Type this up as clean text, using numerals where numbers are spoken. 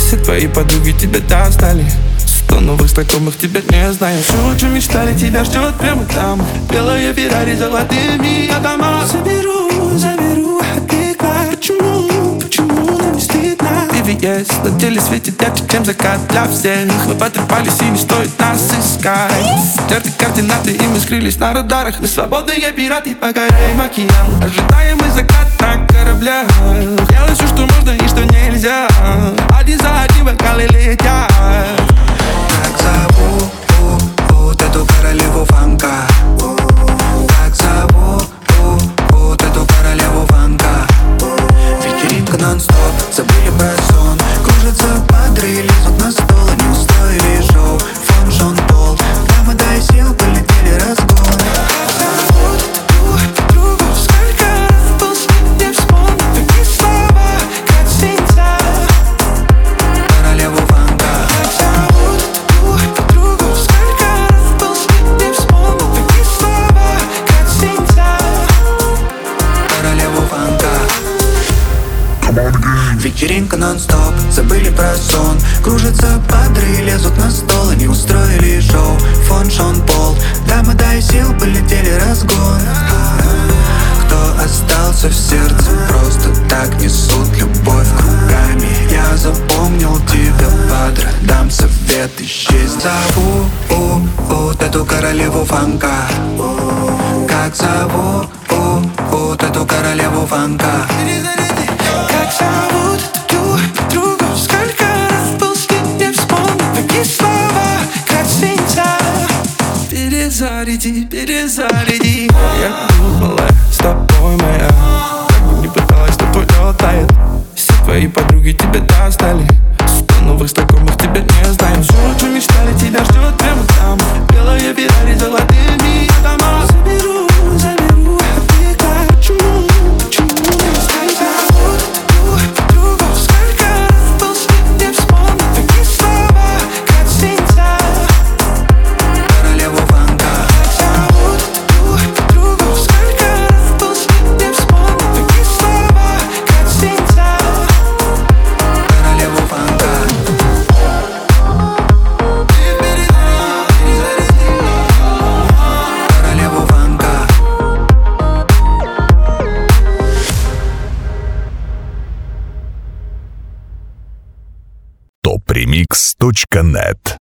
Все твои подруги тебя достали. 100 новых знакомых тебя не знаю. Все, о чем мечтали, тебя ждет прямо там. Белая Феррари с золотыми дома. Заберу, а ты как? Почему нам не стыдно? VVS на теле светит ярче, чем закат для всех. Мы потрепались и не стоит нас искать. Стерты координаты и мы скрылись на радарах. Мы свободные пираты, покоряем океан. Ожидаем мы закат на кораблях. Делай все, что можно и что нельзя. Один за одним вокалы летят. Как зовут эту королеву фанка? Как зовут эту королеву фанка? Вечеринка нон-стоп, забыли про сон. Кружатся падры, лезут на стол. Они устроили шоу, фон Шон Пол. Прямо дай сил, полетели разгон. Как зовут другу? Сколько раз был с ним, не вспомню. Такие слова, как свинца. Королеву фанка. Как зовут другу? Сколько раз был с ним, не вспомню. Такие слова, как свинца. Королеву фанка. Вечеринка нон-стоп, забыли про сон. Кружатся падры, лезут на стол. Они устроили шоу, фон Шон Пол. Дама, дай сил, полетели разгон. Кто остался в сердце, просто так несут любовь кругами. Я запомнил тебя, падре, дам совет, исчезни. Зовут эту королеву фанка. Как зовут эту королеву фанка? Как зовут эту другу? Сколько раз был с ним, не вспомню. Такие слова, как свинца. Перезаряди. Я думала, с тобой моя. Как бы ни пыталась, тобой летает. Все твои подруги тебя достали. 100 новых знакомых тебя не знаю. Все, о чем мечтали, тебя ждет прямо там. Белая Феррари с золотыми дома. Заберу, а ты как? Почему не стыдно? Другу, сколько раз был с ним, не вспомню. Такие слова, как свинца. Королеву фанка. Как зовут другу? Сколько раз был с ним, не вспомню. Такие слова, как свинца. Королеву фанка. Королеву фанка. Topremix.net